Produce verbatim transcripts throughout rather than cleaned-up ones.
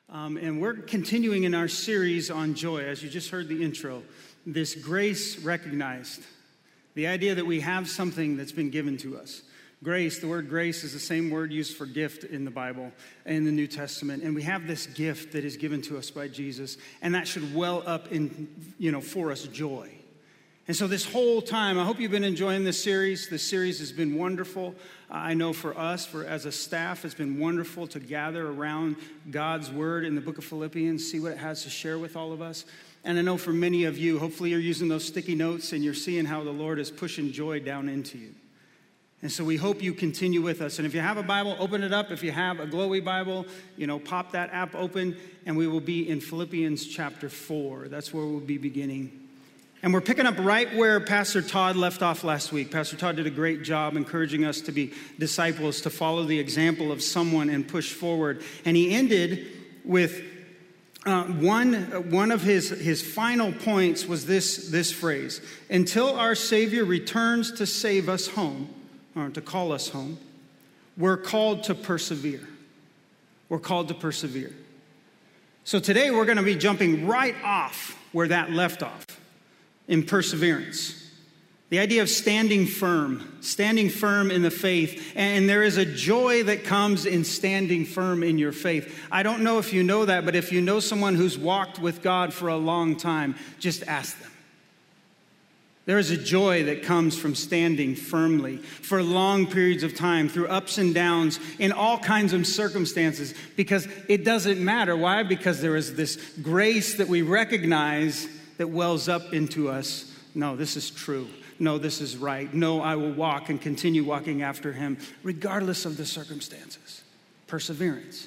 Um, and we're continuing in our series on joy, as you just heard the intro, this grace recognized. The idea that we have something that's been given to us. Grace, the word grace is the same word used for gift in the Bible, in the New Testament. And we have this gift that is given to us by Jesus, and that should well up in, you know, for us joy. And so this whole time, I hope you've been enjoying this series. This series has been wonderful. Uh, I know for us, for as a staff, it's been wonderful to gather around God's word in the book of Philippians, see what it has to share with all of us. And I know for many of you, hopefully you're using those sticky notes and you're seeing how the Lord is pushing joy down into you. And so we hope you continue with us. And if you have a Bible, open it up. If you have a Glowy Bible, you know, pop that app open, and we will be in Philippians chapter four. That's where we'll be beginning. And we're picking up right where Pastor Todd left off last week. Pastor Todd did a great job encouraging us to be disciples, to follow the example of someone and push forward. And he ended with uh, one, one of his, his final points was this, this phrase: until our Savior returns to save us home, or to call us home, we're called to persevere. We're called to persevere. So today we're going to be jumping right off where that left off. In perseverance. The idea of standing firm, standing firm in the faith. And there is a joy that comes in standing firm in your faith. I don't know if you know that, but if you know someone who's walked with God for a long time, just ask them. There is a joy that comes from standing firmly for long periods of time, through ups and downs, in all kinds of circumstances, because it doesn't matter. Why? Because there is this grace that we recognize that wells up into us. No, this is true. No, this is right. No, I will walk and continue walking after him, regardless of the circumstances. Perseverance.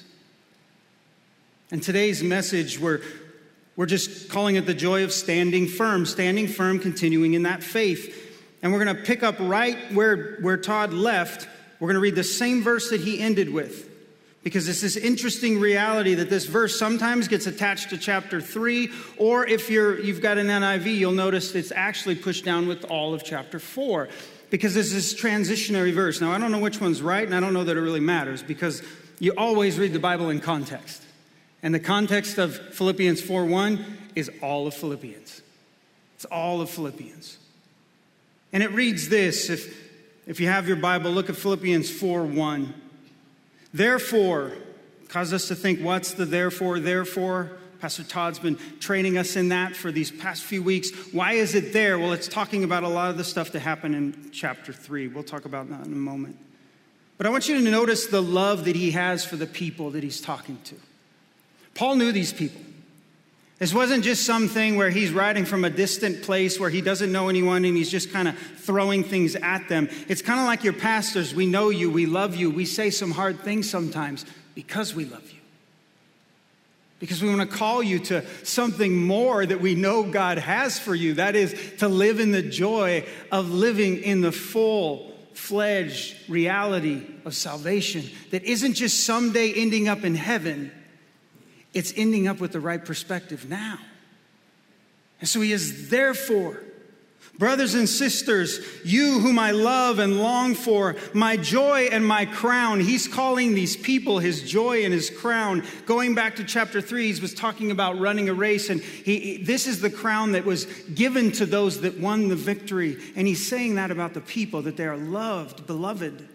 And today's message, we're, we're just calling it the joy of standing firm, standing firm, continuing in that faith. And we're going to pick up right where, where Todd left. We're going to read the same verse that he ended with. Because it's this interesting reality that this verse sometimes gets attached to chapter three, or if you're, you've got an N I V, you'll notice it's actually pushed down with all of chapter four. Because this is this transitionary verse. Now, I don't know which one's right, and I don't know that it really matters, because you always read the Bible in context. And the context of Philippians four one is all of Philippians. It's all of Philippians. And it reads this, if, if you have your Bible, look at Philippians four one. Therefore, cause us to think, what's the therefore, therefore? Pastor Todd's been training us in that for these past few weeks. Why is it there? Well, it's talking about a lot of the stuff that happened in chapter three. We'll talk about that in a moment. But I want you to notice the love that he has for the people that he's talking to. Paul knew these people. This wasn't just something where he's writing from a distant place where he doesn't know anyone and he's just kind of throwing things at them. It's kind of like your pastors. We know you. We love you. We say some hard things sometimes because we love you. Because we want to call you to something more that we know God has for you. That is to live in the joy of living in the full-fledged reality of salvation that isn't just someday ending up in heaven. It's ending up with the right perspective now. And so he is, therefore, brothers and sisters, you whom I love and long for, my joy and my crown. He's calling these people his joy and his crown. Going back to chapter three, he was talking about running a race. And he, this is the crown that was given to those that won the victory. And he's saying that about the people, that they are loved, beloved.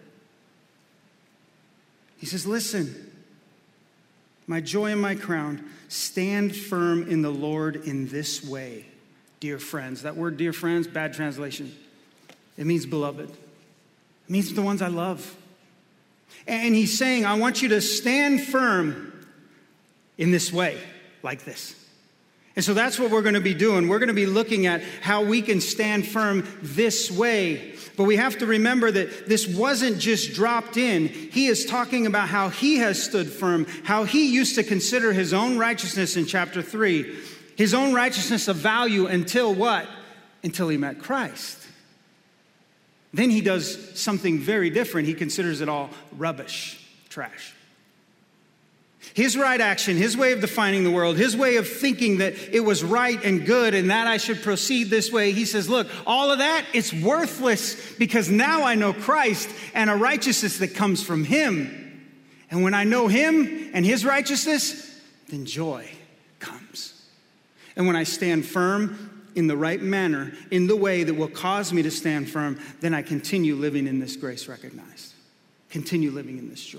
He says, listen. My joy and my crown, stand firm in the Lord in this way, dear friends. That word, dear friends, bad translation. It means beloved. It means the ones I love. And he's saying, I want you to stand firm in this way, like this. And so that's what we're going to be doing. We're going to be looking at how we can stand firm this way. But we have to remember that this wasn't just dropped in. He is talking about how he has stood firm, how he used to consider his own righteousness in chapter three, his own righteousness of value until what? Until he met Christ. Then he does something very different. He considers it all rubbish, trash. His right action, his way of defining the world, his way of thinking that it was right and good and that I should proceed this way. He says, look, all of that, it's worthless because now I know Christ and a righteousness that comes from him. And when I know him and his righteousness, then joy comes. And when I stand firm in the right manner, in the way that will cause me to stand firm, then I continue living in this grace recognized. Continue living in this joy.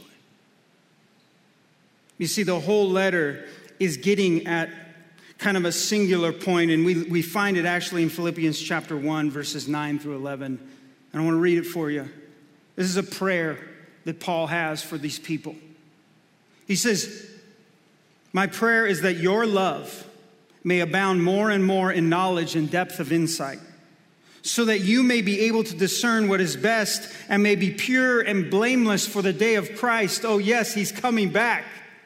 You see, the whole letter is getting at kind of a singular point, and we, we find it actually in Philippians chapter one, verses nine through eleven. And I want to read it for you. This is a prayer that Paul has for these people. He says, "My prayer is that your love may abound more and more in knowledge and depth of insight, so that you may be able to discern what is best and may be pure and blameless for the day of Christ." Oh yes, he's coming back.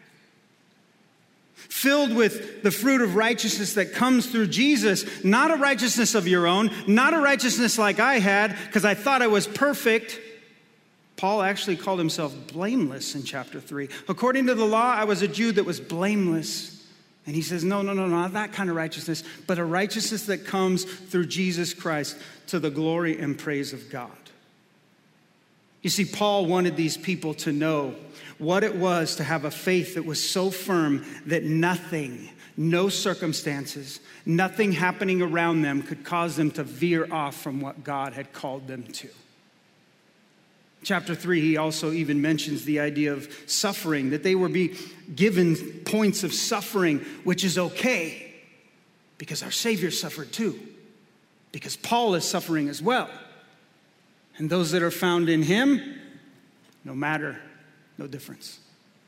"Filled with the fruit of righteousness that comes through Jesus, not a righteousness of your own, not a righteousness like I had, because I thought I was perfect." Paul actually called himself blameless in chapter three. "According to the law, I was a Jew that was blameless." And he says, no, no, no, not that kind of righteousness, but a righteousness that comes through Jesus Christ to the glory and praise of God. You see, Paul wanted these people to know what it was to have a faith that was so firm that nothing, no circumstances, nothing happening around them could cause them to veer off from what God had called them to. Chapter three, he also even mentions the idea of suffering, that they were be given points of suffering, which is okay because our Savior suffered too, because Paul is suffering as well. And those that are found in him, no matter, no difference.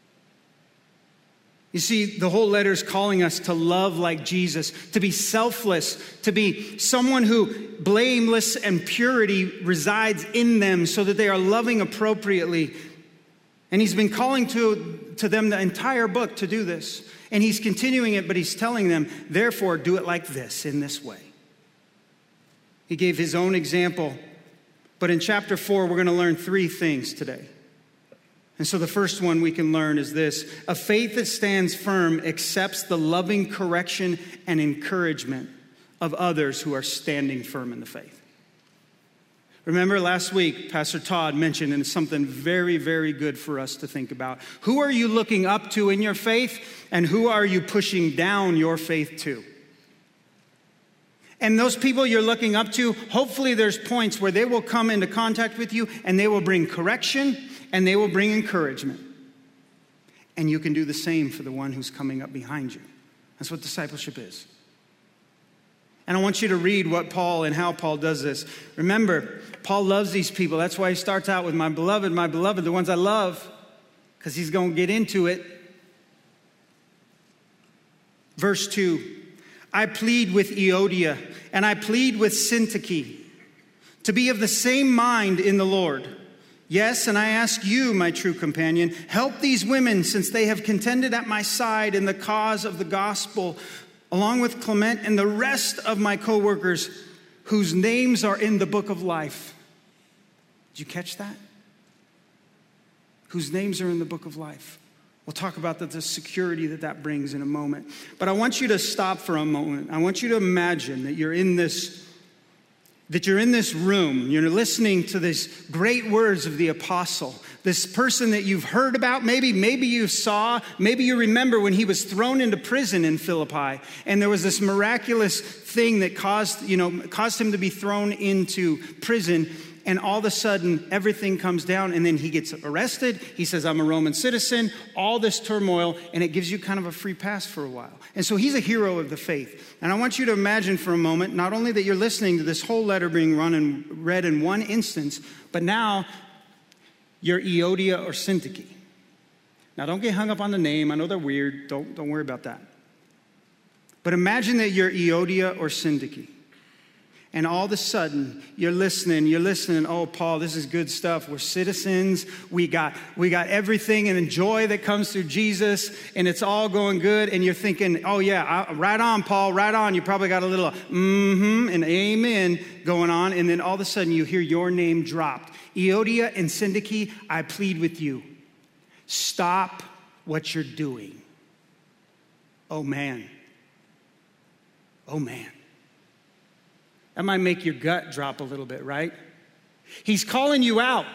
You see, the whole letter is calling us to love like Jesus, to be selfless, to be someone who blameless and purity resides in them so that they are loving appropriately. And he's been calling to, to them the entire book to do this. And he's continuing it, but he's telling them, therefore, do it like this, in this way. He gave his own example. But in chapter four, we're going to learn three things today. And so the first one we can learn is this: a faith that stands firm accepts the loving correction and encouragement of others who are standing firm in the faith. Remember last week, Pastor Todd mentioned, and it's something very, very good for us to think about. Who are you looking up to in your faith, and who are you pushing down your faith to? And those people you're looking up to, hopefully there's points where they will come into contact with you and they will bring correction and they will bring encouragement. And you can do the same for the one who's coming up behind you. That's what discipleship is. And I want you to read what Paul and how Paul does this. Remember, Paul loves these people. That's why he starts out with my beloved, my beloved, the ones I love, because he's going to get into it. Verse two, I plead with Euodia and I plead with Syntyche to be of the same mind in the Lord. Yes, and I ask you, my true companion, help these women since they have contended at my side in the cause of the gospel, along with Clement and the rest of my co-workers whose names are in the book of life. Did you catch that? Whose names are in the book of life. We'll talk about the, the security that that brings in a moment. But I want you to stop for a moment. I want you to imagine that you're in this that you're in this room, you're listening to these great words of the apostle, this person that you've heard about, maybe, maybe you saw, maybe you remember when he was thrown into prison in Philippi, and there was this miraculous thing that caused, you know, caused him to be thrown into prison, and all of a sudden everything comes down, and then he gets arrested. He says, I'm a Roman citizen, all this turmoil, and it gives you kind of a free pass for a while. And so he's a hero of the faith. And I want you to imagine for a moment, not only that you're listening to this whole letter being run and read in one instance, but now you're Euodia or Syntyche. Now don't get hung up on the name. I know they're weird. Don't, don't worry about that. But imagine that you're Euodia or Syntyche. And all of a sudden, you're listening, you're listening, oh, Paul, this is good stuff. We're citizens. We got, we got everything and the joy that comes through Jesus, and it's all going good. And you're thinking, oh, yeah, I, right on, Paul, right on. You probably got a little mm-hmm and amen going on. And then all of a sudden, you hear your name dropped. Euodia and Syntyche, I plead with you. Stop what you're doing. Oh, man. Oh, man. That might make your gut drop a little bit, right? He's calling you out.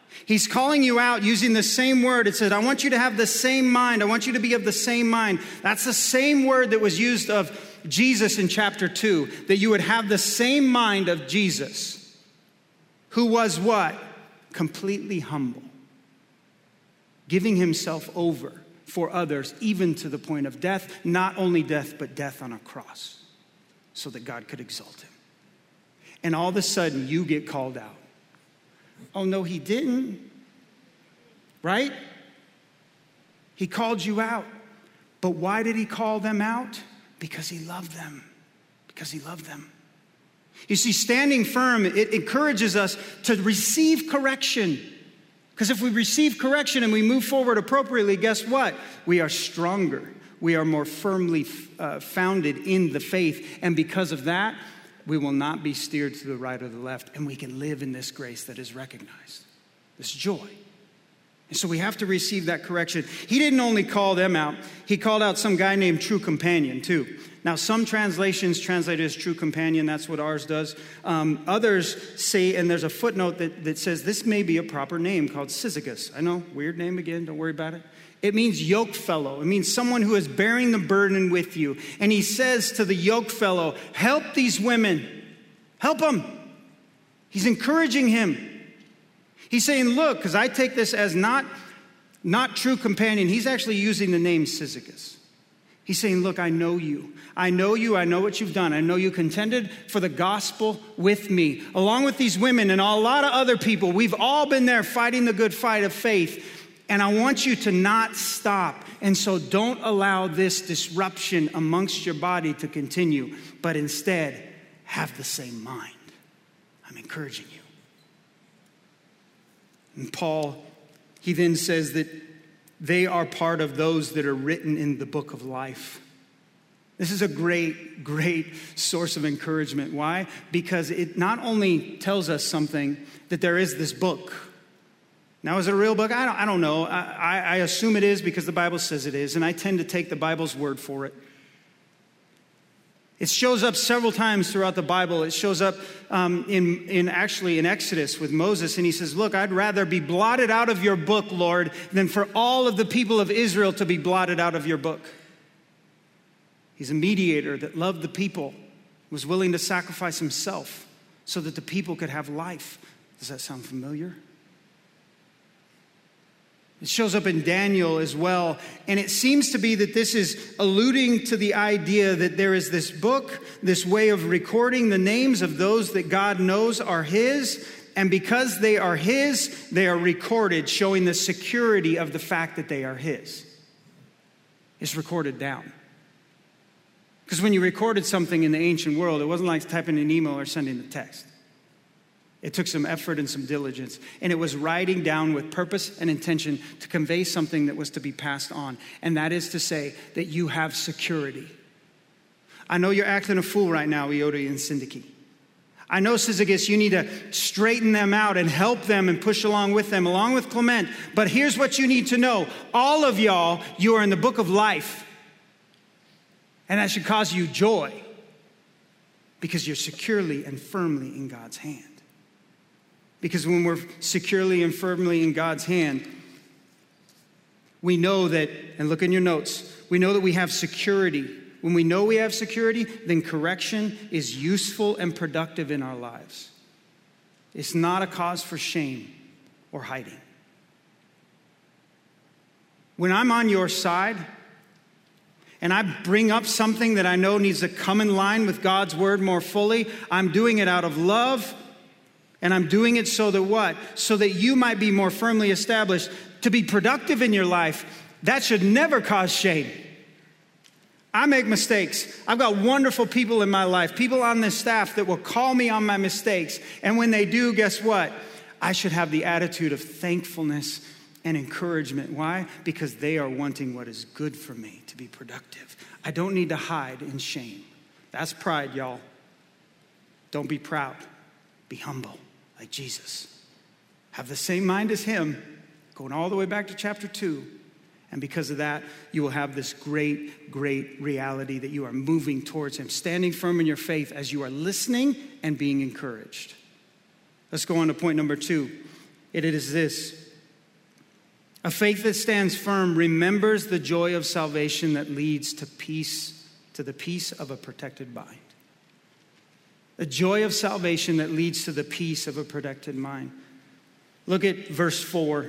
He's calling you out using the same word. It said, I want you to have the same mind. I want you to be of the same mind. That's the same word that was used of Jesus in chapter two, that you would have the same mind of Jesus, who was what? Completely humble, giving himself over for others, even to the point of death, not only death, but death on a cross, so that God could exalt him. And all of a sudden, you get called out. Oh, no, he didn't. Right? He called you out. But why did he call them out? Because he loved them. Because he loved them. You see, standing firm, it encourages us to receive correction. Because if we receive correction and we move forward appropriately, guess what? We are stronger. We are more firmly uh, founded in the faith. And because of that, we will not be steered to the right or the left. And we can live in this grace that is recognized, this joy. And so we have to receive that correction. He didn't only call them out. He called out some guy named True Companion too. Now, some translations translate it as True Companion. That's what ours does. Um, others say, and there's a footnote that, that says this may be a proper name called Syzygus. I know, weird name again. Don't worry about it. It means yoke fellow. It means someone who is bearing the burden with you. And he says to the yoke fellow, help these women. Help them. He's encouraging him. He's saying, look, because I take this as not, not True Companion. He's actually using the name Syzygus. He's saying, look, I know you. I know you. I know what you've done. I know you contended for the gospel with me, along with these women and a lot of other people. We've all been there fighting the good fight of faith. And I want you to not stop. And so don't allow this disruption amongst your body to continue, but instead have the same mind. I'm encouraging you. And Paul, he then says that they are part of those that are written in the book of life. This is a great, great source of encouragement. Why? Because it not only tells us something that there is this book. Now, is it a real book? I don't, I don't know. I, I assume it is because the Bible says it is, and I tend to take the Bible's word for it. It shows up several times throughout the Bible. It shows up um, in, in actually in Exodus with Moses, and he says, look, I'd rather be blotted out of your book, Lord, than for all of the people of Israel to be blotted out of your book. He's a mediator that loved the people, was willing to sacrifice himself so that the people could have life. Does that sound familiar? It shows up in Daniel as well. And it seems to be that this is alluding to the idea that there is this book, this way of recording the names of those that God knows are his. And because they are his, they are recorded, showing the security of the fact that they are his. It's recorded down. Because when you recorded something in the ancient world, it wasn't like typing an email or sending a text. It took some effort and some diligence. And it was writing down with purpose and intention to convey something that was to be passed on. And that is to say that you have security. I know you're acting a fool right now, Iota and Syntyche. I know, Syzygus, you need to straighten them out and help them and push along with them, along with Clement. But here's what you need to know. All of y'all, you are in the book of life. And that should cause you joy because you're securely and firmly in God's hand. Because when we're securely and firmly in God's hand, we know that, and look in your notes, we know that we have security. When we know we have security, then correction is useful and productive in our lives. It's not a cause for shame or hiding. When I'm on your side and I bring up something that I know needs to come in line with God's word more fully, I'm doing it out of love. And I'm doing it so that what? So that you might be more firmly established to be productive in your life. That should never cause shame. I make mistakes. I've got wonderful people in my life, people on this staff that will call me on my mistakes. And when they do, guess what? I should have the attitude of thankfulness and encouragement. Why? Because they are wanting what is good for me to be productive. I don't need to hide in shame. That's pride, y'all. Don't be proud. Be humble. Like Jesus. Have the same mind as him, going all the way back to chapter two. And because of that, you will have this great, great reality that you are moving towards him, standing firm in your faith as you are listening and being encouraged. Let's go on to point number two. It is this: a faith that stands firm remembers the joy of salvation that leads to peace, to the peace of a protected mind. The joy of salvation that leads to the peace of a protected mind. Look at verse four.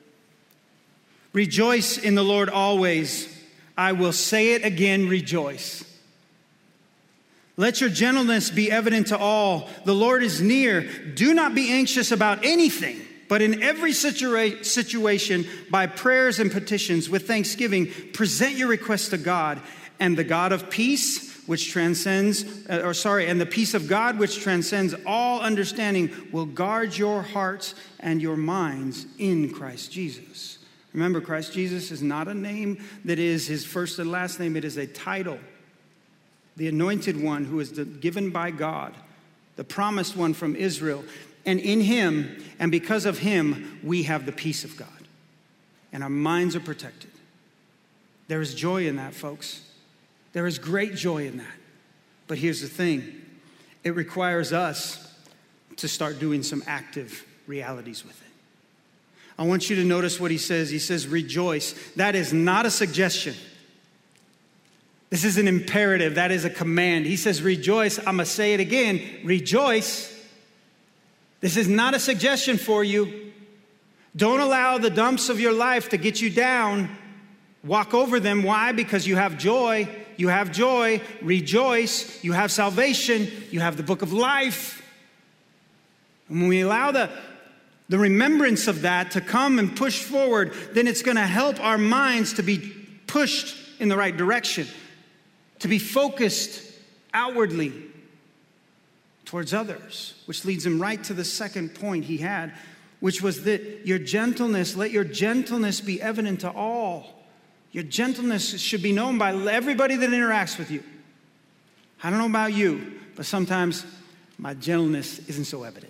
Rejoice in the Lord always. I will say it again, rejoice. Let your gentleness be evident to all. The Lord is near. Do not be anxious about anything, but in every situa- situation, by prayers and petitions, with thanksgiving, present your requests to God, and the God of peace, which transcends, uh, or sorry, and the peace of God, which transcends all understanding, will guard your hearts and your minds in Christ Jesus. Remember, Christ Jesus is not a name that is his first and last name. It is a title. The anointed one who is given by God, the promised one from Israel. And in him, and because of him, we have the peace of God. And our minds are protected. There is joy in that, folks. There is great joy in that. But here's the thing. It requires us to start doing some active realities with it. I want you to notice what he says. He says, rejoice. That is not a suggestion. This is an imperative. That is a command. He says, rejoice. I'm going to say it again. Rejoice. This is not a suggestion for you. Don't allow the dumps of your life to get you down. Walk over them. Why? Because you have joy. You have joy. Rejoice. You have salvation. You have the book of life. And when we allow the, the remembrance of that to come and push forward, then it's going to help our minds to be pushed in the right direction, to be focused outwardly towards others, which leads him right to the second point he had, which was that your gentleness, let your gentleness be evident to all. Your gentleness should be known by everybody that interacts with you. I don't know about you, but sometimes my gentleness isn't so evident.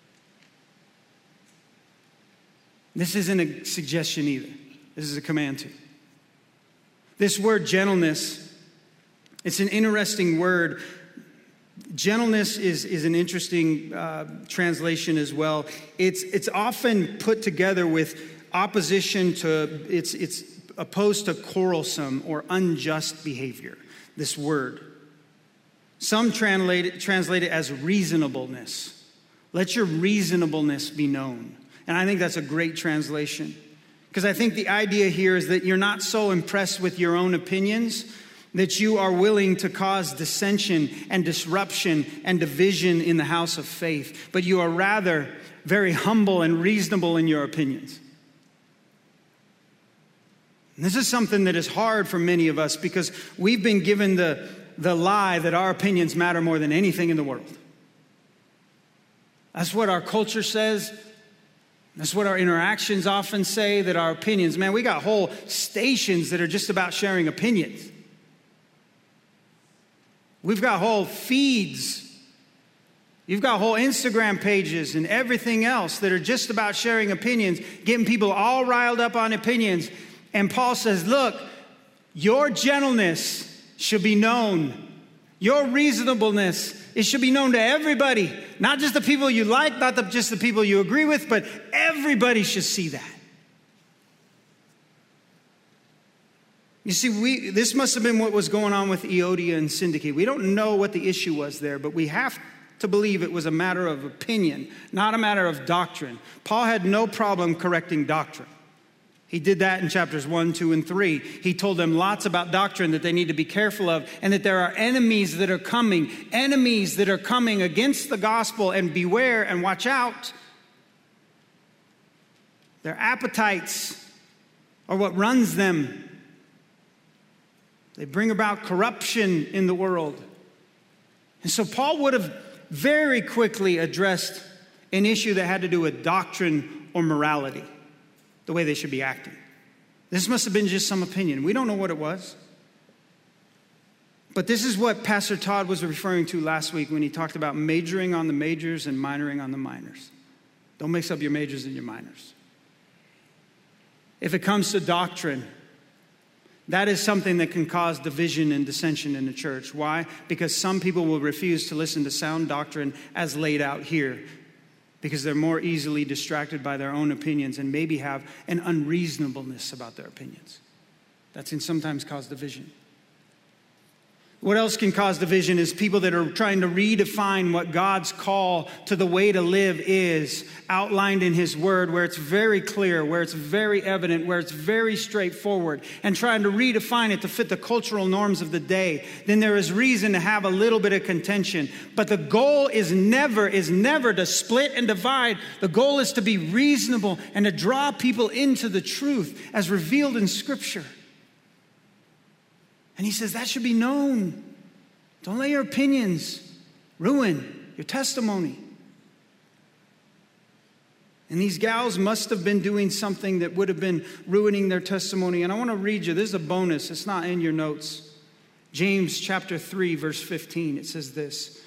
This isn't a suggestion either. This is a command too. This word gentleness, it's an interesting word. Gentleness is, is an interesting uh, translation as well. It's, it's often put together with opposition to, it's, it's opposed to quarrelsome or unjust behavior, this word. Some translate it, translate it as reasonableness. Let your reasonableness be known. And I think that's a great translation. Because I think the idea here is that you're not so impressed with your own opinions that you are willing to cause dissension and disruption and division in the house of faith, but you are rather very humble and reasonable in your opinions. And this is something that is hard for many of us because we've been given the, the lie that our opinions matter more than anything in the world. That's what our culture says. That's what our interactions often say, that our opinions, man, we got whole stations that are just about sharing opinions. We've got whole feeds. You've got whole Instagram pages and everything else that are just about sharing opinions, getting people all riled up on opinions. And Paul says, look, your gentleness should be known. Your reasonableness, it should be known to everybody. Not just the people you like, not the, just the people you agree with, but everybody should see that. You see, we this must have been what was going on with Euodia and Syntyche. We don't know what the issue was there, but we have to believe it was a matter of opinion, not a matter of doctrine. Paul had no problem correcting doctrine. He did that in chapters one, two, and three. He told them lots about doctrine that they need to be careful of, and that there are enemies that are coming, enemies that are coming against the gospel, and beware and watch out. Their appetites are what runs them. They bring about corruption in the world. And so Paul would have very quickly addressed an issue that had to do with doctrine or morality, the way they should be acting. This must have been just some opinion. We don't know what it was. But this is what Pastor Todd was referring to last week when he talked about majoring on the majors and minoring on the minors. Don't mix up your majors and your minors. If it comes to doctrine, that is something that can cause division and dissension in the church. Why? Because some people will refuse to listen to sound doctrine as laid out here. because they're more easily distracted by their own opinions and maybe have an unreasonableness about their opinions. That can sometimes cause division. What else can cause division is people that are trying to redefine what God's call to the way to live is, outlined in His Word, where it's very clear, where it's very evident, where it's very straightforward, and trying to redefine it to fit the cultural norms of the day. Then there is reason to have a little bit of contention. But the goal is never, is never to split and divide. The goal is to be reasonable and to draw people into the truth as revealed in Scripture. And he says that should be known. Don't let your opinions ruin your testimony. And these gals must have been doing something that would have been ruining their testimony. And I want to read you. This is a bonus. It's not in your notes. James chapter three, verse fifteen. It says this.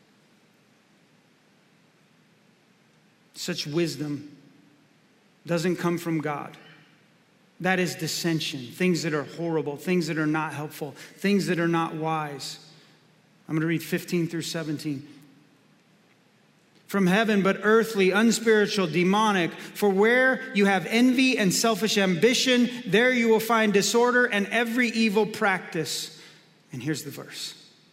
Such wisdom doesn't come from God. That is dissension, things that are horrible, things that are not helpful, things that are not wise. I'm going to read fifteen through seventeen. From heaven, but earthly, unspiritual, demonic. For where you have envy and selfish ambition, there you will find disorder and every evil practice. And here's the verse.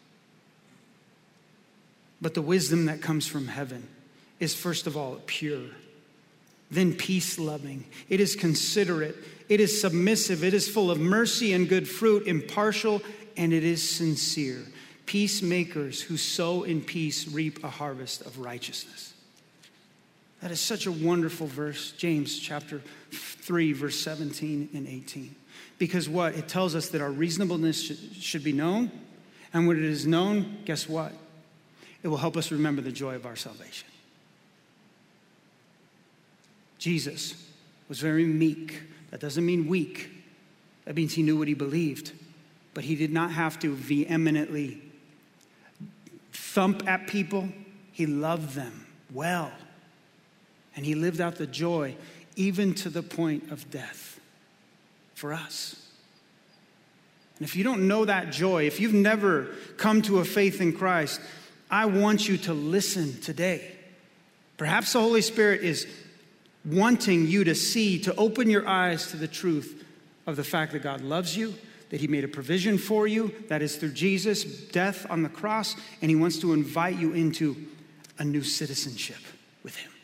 But the wisdom that comes from heaven is first of all pure, then peace-loving. It is considerate. It is submissive. It is full of mercy and good fruit, impartial, and it is sincere. Peacemakers who sow in peace reap a harvest of righteousness. That is such a wonderful verse, James chapter three, verse seventeen and eighteen. Because what? It tells us that our reasonableness should, should be known. And when it is known, guess what? It will help us remember the joy of our salvation. Jesus was very meek. That doesn't mean weak. That means he knew what he believed. But he did not have to vehemently thump at people. He loved them well. And he lived out the joy even to the point of death for us. And if you don't know that joy, if you've never come to a faith in Christ, I want you to listen today. Perhaps the Holy Spirit is wanting you to see, to open your eyes to the truth of the fact that God loves you, that he made a provision for you, that is through Jesus' death on the cross, and he wants to invite you into a new citizenship with him.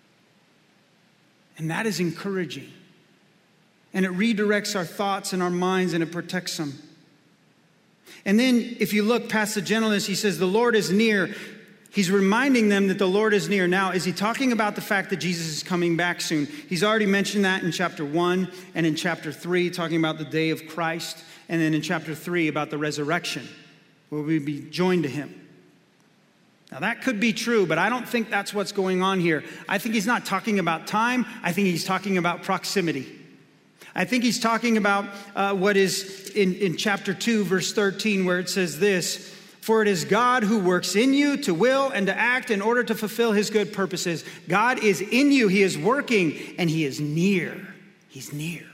And that is encouraging. And it redirects our thoughts and our minds, and it protects them. And then if you look past the gentleness, he says, the Lord is near. He's reminding them that the Lord is near. Now, is he talking about the fact that Jesus is coming back soon? He's already mentioned that in chapter one and in chapter three, talking about the day of Christ. And then in chapter three about the resurrection, where we be joined to him. Now, that could be true, but I don't think that's what's going on here. I think he's not talking about time. I think he's talking about proximity. I think he's talking about uh, what is in, in chapter two, verse thirteen, where it says this, for it is God who works in you to will and to act in order to fulfill his good purposes. God is in you. He is working and he is near. He's near.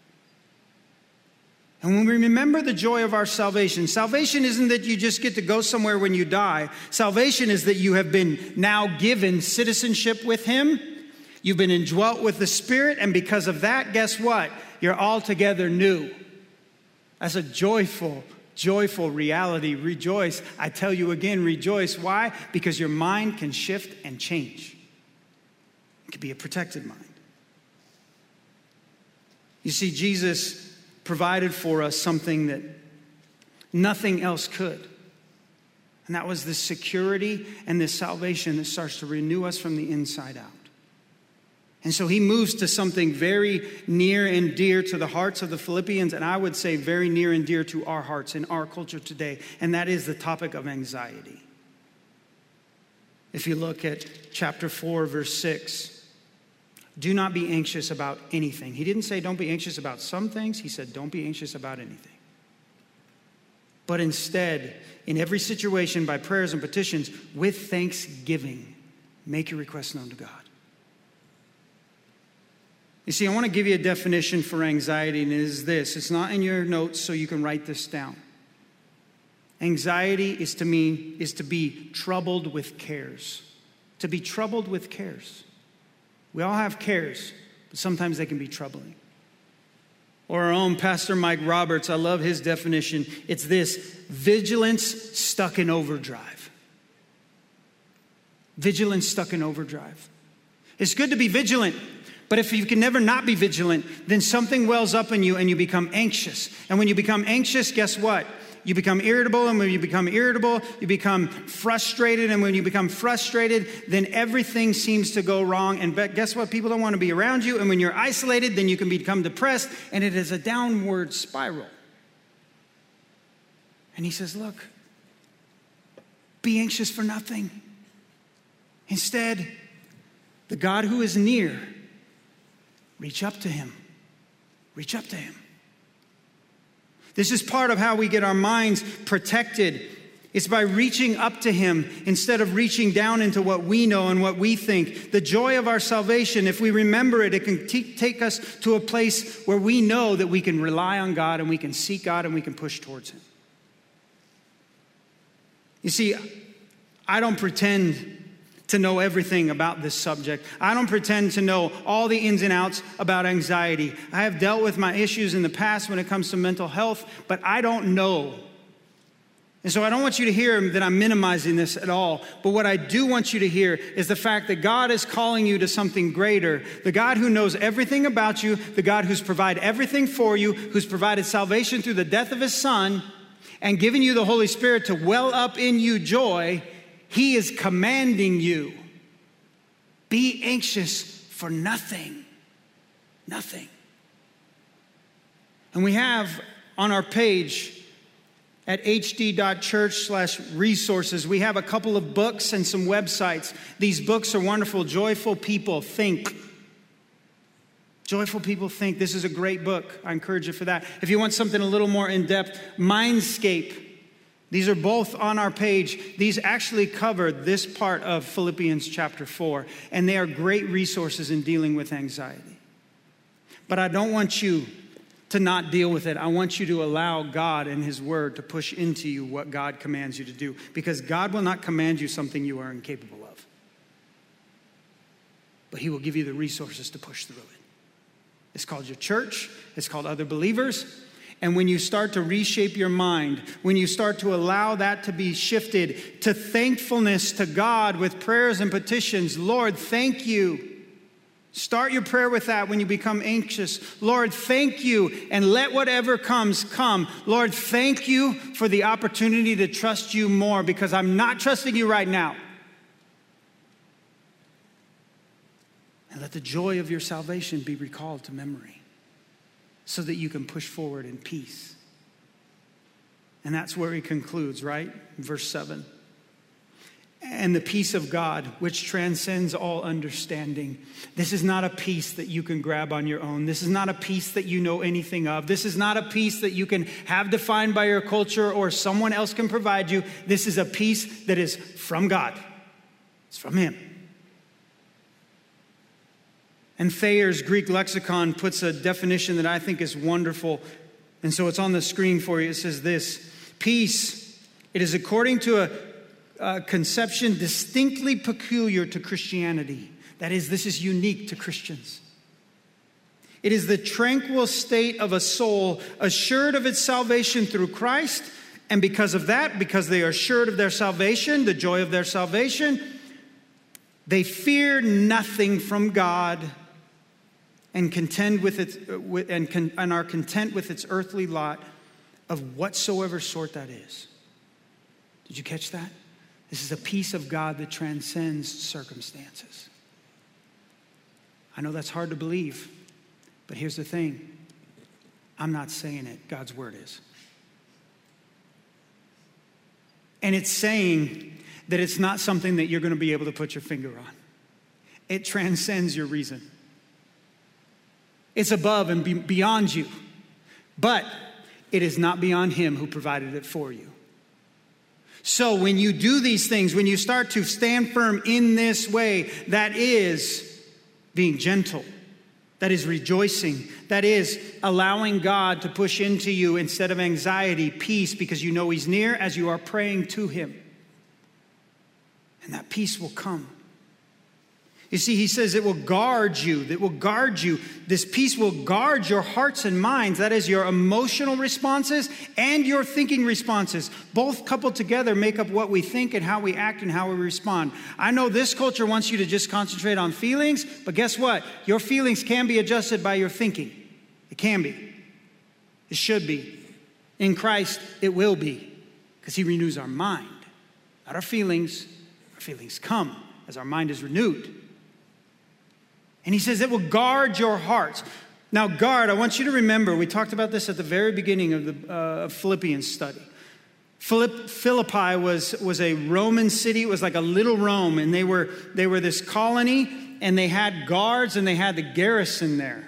And when we remember the joy of our salvation, salvation isn't that you just get to go somewhere when you die. Salvation is that you have been now given citizenship with him. You've been indwelt with the Spirit. And because of that, guess what? You're altogether new. That's a joyful Joyful reality. Rejoice. I tell you again, rejoice. Why? Because your mind can shift and change. It can be a protected mind. You see, Jesus provided for us something that nothing else could. And that was the security and the salvation that starts to renew us from the inside out. And so he moves to something very near and dear to the hearts of the Philippians, and I would say very near and dear to our hearts in our culture today, and that is the topic of anxiety. If you look at chapter four, verse six, do not be anxious about anything. He didn't say don't be anxious about some things. He said don't be anxious about anything. But instead, in every situation, by prayers and petitions, with thanksgiving, make your requests known to God. You see, I want to give you a definition for anxiety, and it is this. It's not in your notes, so you can write this down. Anxiety is to mean is to be troubled with cares. to be troubled with cares. We all have cares, but sometimes they can be troubling. Or our own Pastor Mike Roberts, I love his definition. It's this: vigilance stuck in overdrive. Vigilance stuck in overdrive. It's good to be vigilant, but if you can never not be vigilant, then something wells up in you and you become anxious. And when you become anxious, guess what? You become irritable, and when you become irritable, you become frustrated, and when you become frustrated, then everything seems to go wrong. And guess what? People don't want to be around you, and when you're isolated, then you can become depressed, and it is a downward spiral. And he says, look, be anxious for nothing. Instead, the God who is near, reach up to him. Reach up to him. This is part of how we get our minds protected. It's by reaching up to him instead of reaching down into what we know and what we think. The joy of our salvation, if we remember it, it can t- take us to a place where we know that we can rely on God and we can seek God and we can push towards him. You see, I don't pretend to know everything about this subject. I don't pretend to know all the ins and outs about anxiety. I have dealt with my issues in the past when it comes to mental health, but I don't know. And so I don't want you to hear that I'm minimizing this at all. But what I do want you to hear is the fact that God is calling you to something greater. The God who knows everything about you, the God who's provided everything for you, who's provided salvation through the death of his son, and given you the Holy Spirit to well up in you joy. He is commanding you, be anxious for nothing, nothing. And we have on our page at h d dot church slash resources, we have a couple of books and some websites. These books are wonderful. Joyful People Think. Joyful People Think. This is a great book. I encourage you for that. If you want something a little more in-depth, Mindscape. These are both on our page. These actually cover this part of Philippians chapter four, and they are great resources in dealing with anxiety. But I don't want you to not deal with it. I want you to allow God and his word to push into you what God commands you to do, because God will not command you something you are incapable of. But he will give you the resources to push through it. It's called your church. It's called other believers. And when you start to reshape your mind, when you start to allow that to be shifted to thankfulness to God with prayers and petitions, Lord, thank you. Start your prayer with that when you become anxious. Lord, thank you. And let whatever comes, come. Lord, thank you for the opportunity to trust you more, because I'm not trusting you right now. And let the joy of your salvation be recalled to memory, so that you can push forward in peace. And that's where he concludes, right? Verse seven. And the peace of God, which transcends all understanding. This is not a peace that you can grab on your own. This is not a peace that you know anything of. This is not a peace that you can have defined by your culture or someone else can provide you. This is a peace that is from God. It's from him. And Thayer's Greek lexicon puts a definition that I think is wonderful. And so it's on the screen for you. It says this: peace, it is according to a, a conception distinctly peculiar to Christianity. That is, this is unique to Christians. It is the tranquil state of a soul assured of its salvation through Christ. And because of that, because they are assured of their salvation, the joy of their salvation, they fear nothing from God, and contend with its and, con, and are content with its earthly lot of whatsoever sort that is. Did you catch that? This is a peace of God that transcends circumstances. I know that's hard to believe, but here's the thing. I'm not saying it. God's word is. And it's saying that it's not something that you're going to be able to put your finger on. It transcends your reason. It's above and be- beyond you. But it is not beyond him who provided it for you. So when you do these things, when you start to stand firm in this way, that is being gentle. That is rejoicing. That is allowing God to push into you instead of anxiety, peace, because you know he's near as you are praying to him. And that peace will come. You see, he says it will guard you. It will guard you. This peace will guard your hearts and minds. That is your emotional responses and your thinking responses. Both coupled together make up what we think and how we act and how we respond. I know this culture wants you to just concentrate on feelings, but guess what? Your feelings can be adjusted by your thinking. It can be. It should be. In Christ, it will be, because he renews our mind. Not our feelings. Our feelings come as our mind is renewed. And he says it will guard your hearts. Now, guard, I want you to remember, we talked about this at the very beginning of the uh, Philippians study. Philipp, Philippi was, was a Roman city. It was like a little Rome, and they were, they were this colony, and they had guards, and they had the garrison there.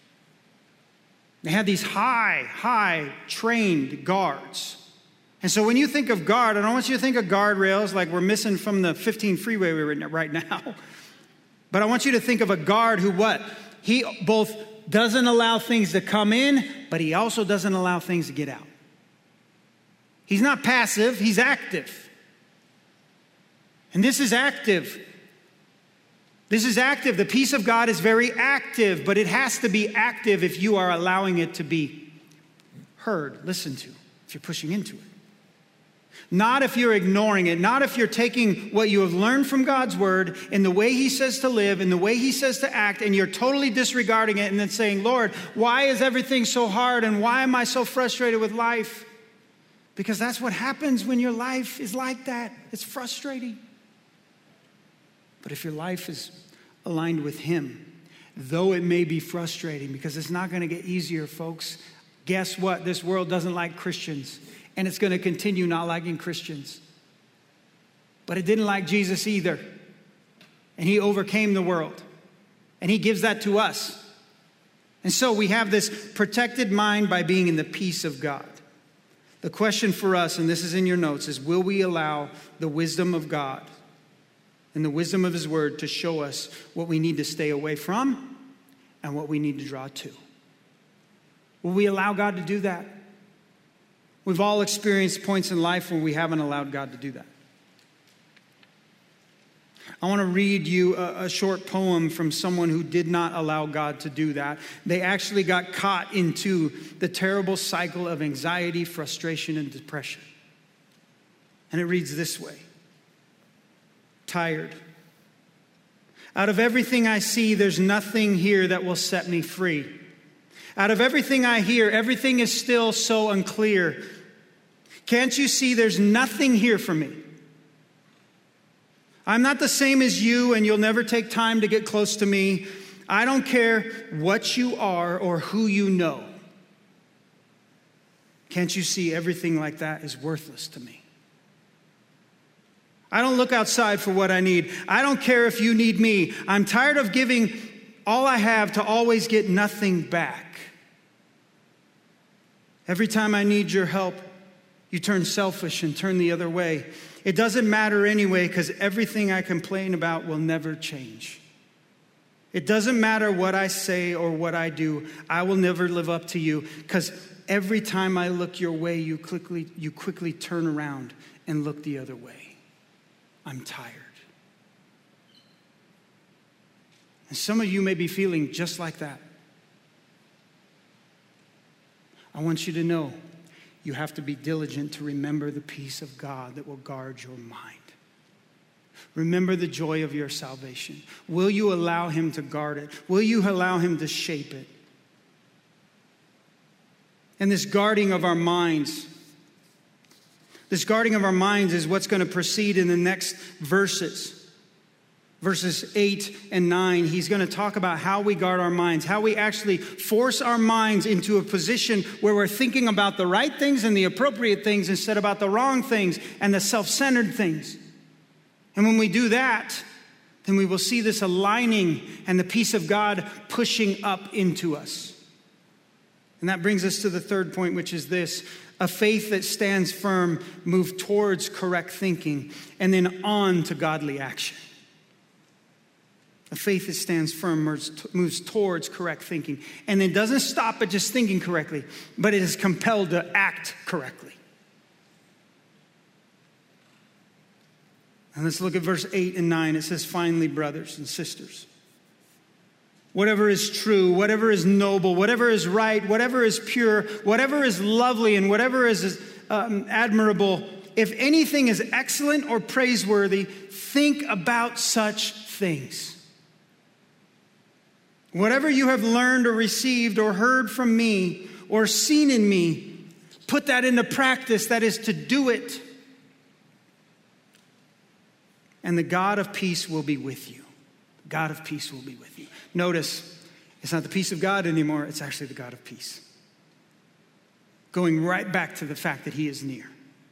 They had these high, high trained guards. And so when you think of guard, I don't want you to think of guardrails like we're missing from the fifteen freeway we're in right now. But I want you to think of a guard who what? He both doesn't allow things to come in, but he also doesn't allow things to get out. He's not passive, he's active. And this is active. This is active. The peace of God is very active, but it has to be active if you are allowing it to be heard, listened to, if you're pushing into it. Not if you're ignoring it, not if you're taking what you have learned from God's word in the way he says to live, in the way he says to act, and you're totally disregarding it and then saying, Lord, why is everything so hard and why am I so frustrated with life? Because that's what happens when your life is like that. It's frustrating. But if your life is aligned with him, though it may be frustrating, because it's not going to get easier, folks, guess what? This world doesn't like Christians. And it's going to continue not liking Christians. But it didn't like Jesus either. And he overcame the world. And he gives that to us. And so we have this protected mind by being in the peace of God. The question for us, and this is in your notes, is will we allow the wisdom of God and the wisdom of his word to show us what we need to stay away from and what we need to draw to? Will we allow God to do that? We've all experienced points in life where we haven't allowed God to do that. I want to read you a, a short poem from someone who did not allow God to do that. They actually got caught into the terrible cycle of anxiety, frustration, and depression. And it reads this way. Tired. Out of everything I see, there's nothing here that will set me free. Out of everything I hear, everything is still so unclear. Can't you see there's nothing here for me? I'm not the same as you, and you'll never take time to get close to me. I don't care what you are or who you know. Can't you see everything like that is worthless to me? I don't look outside for what I need. I don't care if you need me. I'm tired of giving all I have to always get nothing back. Every time I need your help, you turn selfish and turn the other way. It doesn't matter anyway, because everything I complain about will never change. It doesn't matter what I say or what I do. I will never live up to you, because every time I look your way, you quickly, you quickly turn around and look the other way. I'm tired. And some of you may be feeling just like that. I want you to know you have to be diligent to remember the peace of God that will guard your mind. Remember the joy of your salvation. Will you allow him to guard it? Will you allow him to shape it? And this guarding of our minds, this guarding of our minds is what's going to proceed in the next verses. Verses eight and nine, he's going to talk about how we guard our minds, how we actually force our minds into a position where we're thinking about the right things and the appropriate things instead about the wrong things and the self-centered things. And when we do that, then we will see this aligning and the peace of God pushing up into us. And that brings us to the third point, which is this: a faith that stands firm, move towards correct thinking, and then on to godly action. A faith that stands firm moves towards correct thinking. And it doesn't stop at just thinking correctly, but it is compelled to act correctly. And let's look at verse eight and nine. It says, finally, brothers and sisters, whatever is true, whatever is noble, whatever is right, whatever is pure, whatever is lovely, and whatever is um, admirable, if anything is excellent or praiseworthy, think about such things. Whatever you have learned or received or heard from me or seen in me, put that into practice, that is to do it. And the God of peace will be with you. The God of peace will be with you. Notice, it's not the peace of God anymore, it's actually the God of peace. Going right back to the fact that he is near.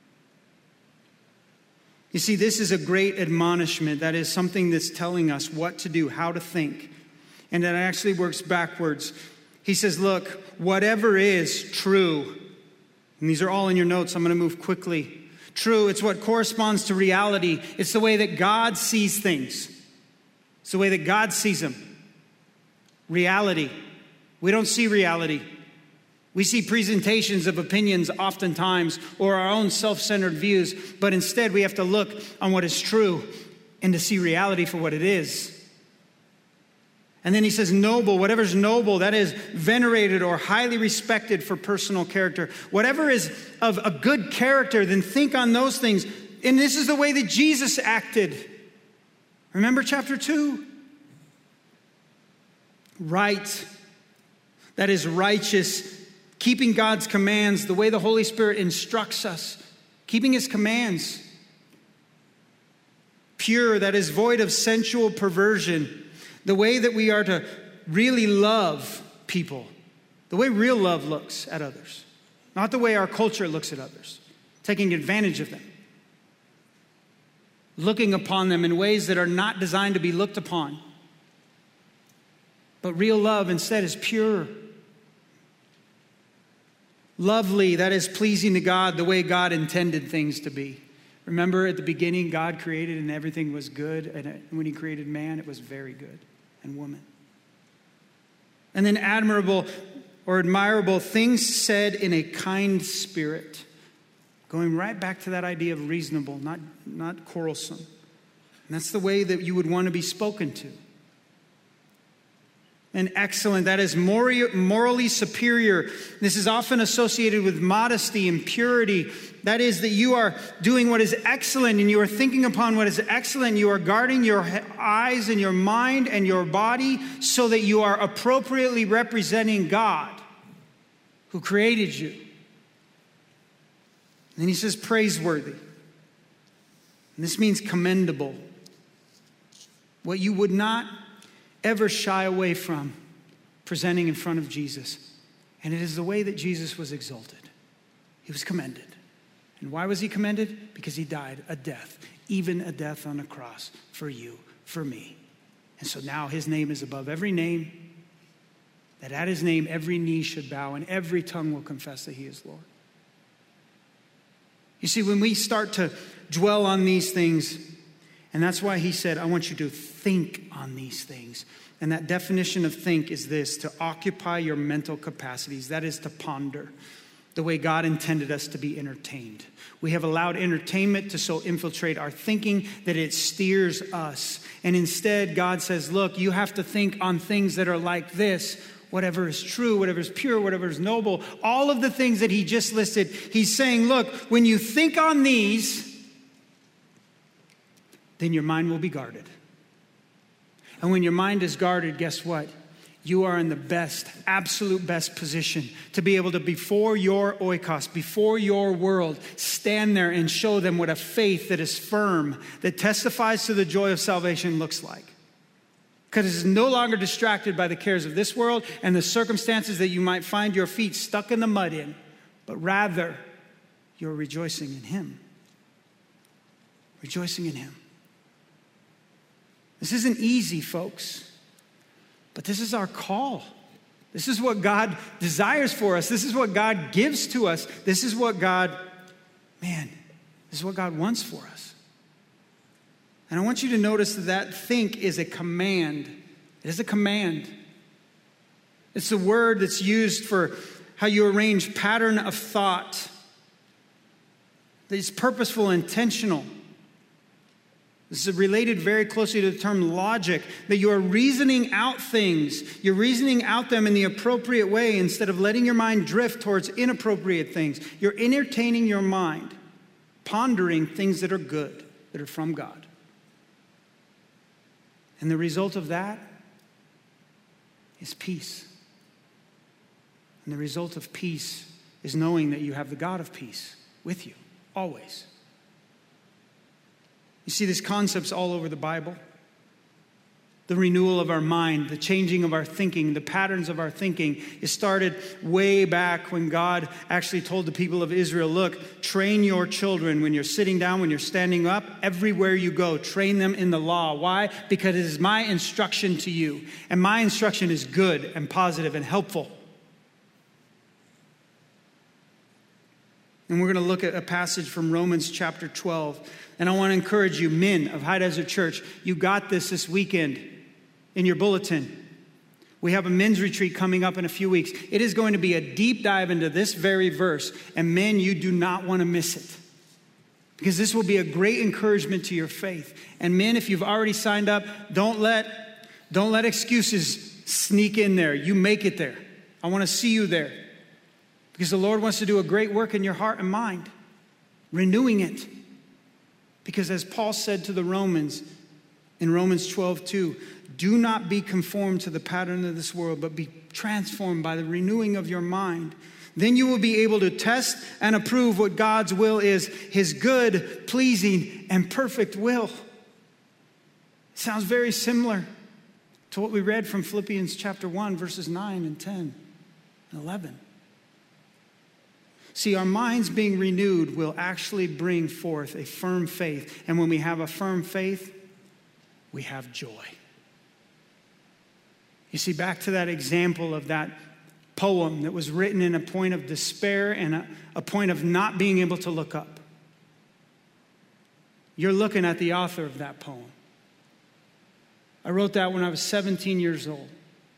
You see, this is a great admonishment. That is something that's telling us what to do, how to think. And that actually works backwards. He says, look, whatever is true, and these are all in your notes, I'm going to move quickly. True, it's what corresponds to reality. It's the way that God sees things. It's the way that God sees them. Reality. We don't see reality. We see presentations of opinions oftentimes, or our own self-centered views, but instead we have to look on what is true and to see reality for what it is. And then he says noble, whatever's noble, that is venerated or highly respected for personal character. Whatever is of a good character, then think on those things. And this is the way that Jesus acted. Remember chapter two? Right, that is righteous, keeping God's commands, the way the Holy Spirit instructs us, keeping his commands. Pure, that is void of sensual perversion. The way that we are to really love people. The way real love looks at others. Not the way our culture looks at others. Taking advantage of them. Looking upon them in ways that are not designed to be looked upon. But real love instead is pure. Lovely, that is pleasing to God the way God intended things to be. Remember at the beginning, God created and everything was good. And when he created man, it was very good. And woman. And then admirable or admirable, things said in a kind spirit. Going right back to that idea of reasonable, not, not quarrelsome. And that's the way that you would want to be spoken to. And excellent, that is morally superior. This is often associated with modesty and purity. That is that you are doing what is excellent and you are thinking upon what is excellent. You are guarding your eyes and your mind and your body so that you are appropriately representing God who created you. And then he says praiseworthy. And this means commendable. What you would not ever shy away from presenting in front of Jesus. And it is the way that Jesus was exalted. He was commended. And why was he commended? Because he died a death, even a death on a cross for you, for me. And so now his name is above every name, that at his name every knee should bow and every tongue will confess that he is Lord. You see, when we start to dwell on these things, and that's why he said, I want you to think on these things. And that definition of think is this, to occupy your mental capacities. That is to ponder the way God intended us to be entertained. We have allowed entertainment to so infiltrate our thinking that it steers us. And instead, God says, look, you have to think on things that are like this. Whatever is true, whatever is pure, whatever is noble, all of the things that he just listed. He's saying, look, when you think on these, then your mind will be guarded. And when your mind is guarded, guess what? You are in the best, absolute best position to be able to, before your oikos, before your world, stand there and show them what a faith that is firm, that testifies to the joy of salvation looks like. Because it is no longer distracted by the cares of this world and the circumstances that you might find your feet stuck in the mud in, but rather you're rejoicing in him. Rejoicing in him. This isn't easy, folks, but this is our call. This is what God desires for us. This is what God gives to us. This is what God, man, this is what God wants for us. And I want you to notice that that think is a command. It is a command. It's the word that's used for how you arrange pattern of thought. It's purposeful, intentional. This is related very closely to the term logic, that you are reasoning out things. You're reasoning out them in the appropriate way instead of letting your mind drift towards inappropriate things. You're entertaining your mind, pondering things that are good, that are from God. And the result of that is peace. And the result of peace is knowing that you have the God of peace with you, always. You see, this concept's all over the Bible. The renewal of our mind, the changing of our thinking, the patterns of our thinking. It started way back when God actually told the people of Israel, look, train your children when you're sitting down, when you're standing up, everywhere you go, train them in the law. Why? Because it is my instruction to you. And my instruction is good and positive and helpful. And we're going to look at a passage from Romans chapter twelve. And I want to encourage you, men of High Desert Church, you got this this weekend in your bulletin. We have a men's retreat coming up in a few weeks. It is going to be a deep dive into this very verse. And men, you do not want to miss it. Because this will be a great encouragement to your faith. And men, if you've already signed up, don't let, don't let excuses sneak in there. You make it there. I want to see you there. Because the Lord wants to do a great work in your heart and mind, renewing it. Because as Paul said to the Romans in Romans twelve two, do not be conformed to the pattern of this world, but be transformed by the renewing of your mind. Then you will be able to test and approve what God's will is, his good, pleasing, and perfect will. It sounds very similar to what we read from Philippians chapter one, verses nine and ten and eleven. See, our minds being renewed will actually bring forth a firm faith. And when we have a firm faith, we have joy. You see, back to that example of that poem that was written in a point of despair and a, a point of not being able to look up. You're looking at the author of that poem. I wrote that when I was seventeen years old.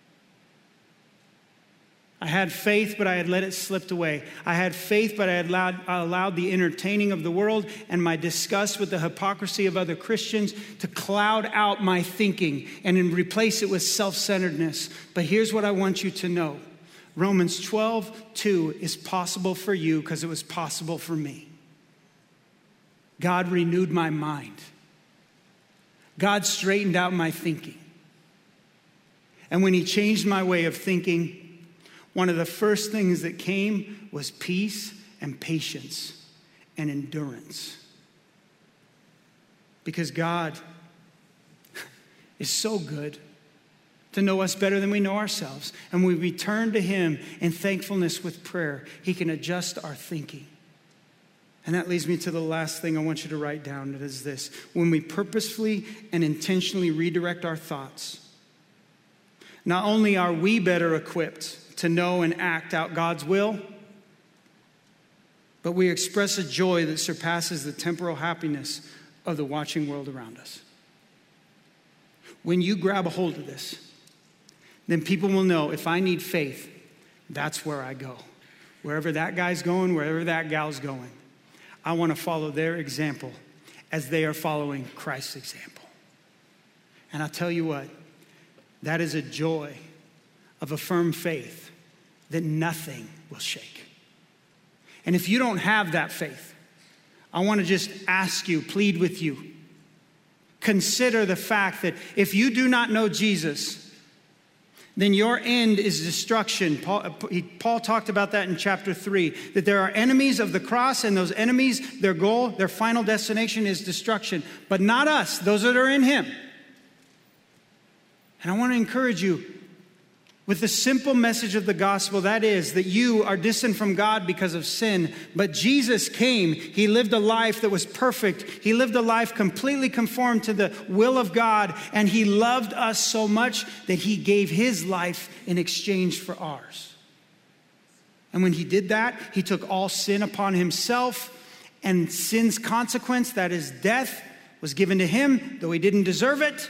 I had faith, but I had let it slip away. I had faith, but I had allowed, I allowed the entertaining of the world and my disgust with the hypocrisy of other Christians to cloud out my thinking and then replace it with self-centeredness. But here's what I want you to know. Romans twelve two is possible for you because it was possible for me. God renewed my mind. God straightened out my thinking. And when he changed my way of thinking, one of the first things that came was peace and patience and endurance. Because God is so good to know us better than we know ourselves. And when we turn to him in thankfulness with prayer, he can adjust our thinking. And that leads me to the last thing I want you to write down. It is this. When we purposefully and intentionally redirect our thoughts, not only are we better equipped to know and act out God's will, but we express a joy that surpasses the temporal happiness of the watching world around us. When you grab a hold of this, then people will know if I need faith, that's where I go. Wherever that guy's going, wherever that gal's going, I want to follow their example as they are following Christ's example. And I'll tell you what, that is a joy of a firm faith that nothing will shake. And if you don't have that faith, I want to just ask you, plead with you, consider the fact that if you do not know Jesus, then your end is destruction. Paul, he, Paul talked about that in chapter three, that there are enemies of the cross, and those enemies, their goal, their final destination is destruction. But not us, those that are in him. And I want to encourage you with the simple message of the gospel, that is that you are distant from God because of sin. But Jesus came. He lived a life that was perfect. He lived a life completely conformed to the will of God. And he loved us so much that he gave his life in exchange for ours. And when he did that, he took all sin upon himself. And sin's consequence, that is death, was given to him, though he didn't deserve it.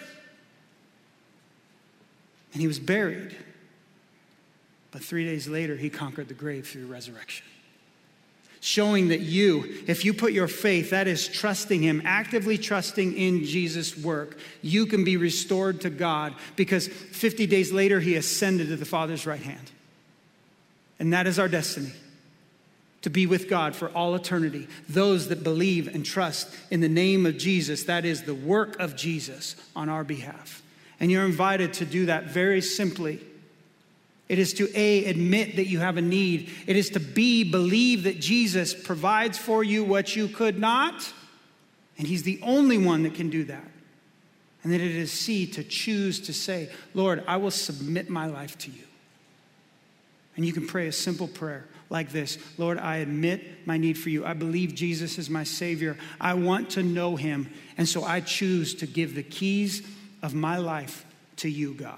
And he was buried. But three days later, he conquered the grave through resurrection. showing that you, if you put your faith, that is trusting him, actively trusting in Jesus' work, you can be restored to God because fifty days later he ascended to the Father's right hand. And that is our destiny, to be with God for all eternity. Those that believe and trust in the name of Jesus, that is the work of Jesus on our behalf. And you're invited to do that very simply. It is to A, admit that you have a need. It is to B, believe that Jesus provides for you what you could not. And he's the only one that can do that. And then it is C, to choose to say, Lord, I will submit my life to you. And you can pray a simple prayer like this. Lord, I admit my need for you. I believe Jesus is my Savior. I want to know him. And so I choose to give the keys of my life to you, God.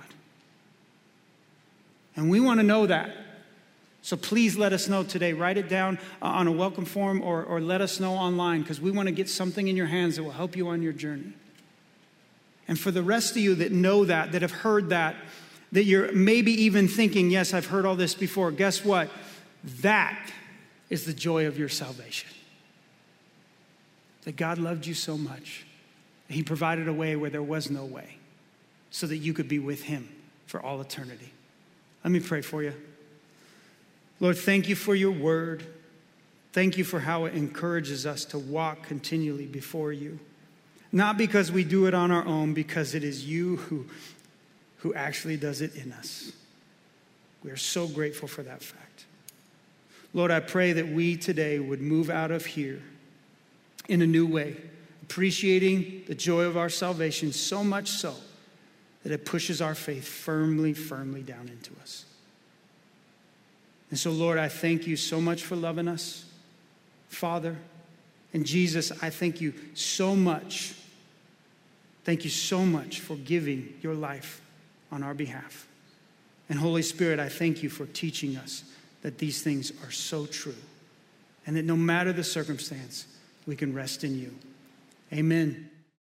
And we want to know that. So please let us know today. Write it down on a welcome form or, or let us know online because we want to get something in your hands that will help you on your journey. And for the rest of you that know that, that have heard that, that you're maybe even thinking, yes, I've heard all this before. Guess what? That is the joy of your salvation. That God loved you so much. He provided a way where there was no way so that you could be with him for all eternity. Let me pray for you. Lord, thank you for your word. Thank you for how it encourages us to walk continually before you. Not because we do it on our own, because it is you who, who actually does it in us. We are so grateful for that fact. Lord, I pray that we today would move out of here in a new way, appreciating the joy of our salvation so much so that it pushes our faith firmly, firmly down into us. And so, Lord, I thank you so much for loving us, Father. And Jesus, I thank you so much. Thank you so much for giving your life on our behalf. And Holy Spirit, I thank you for teaching us that these things are so true and that no matter the circumstance, we can rest in you. Amen.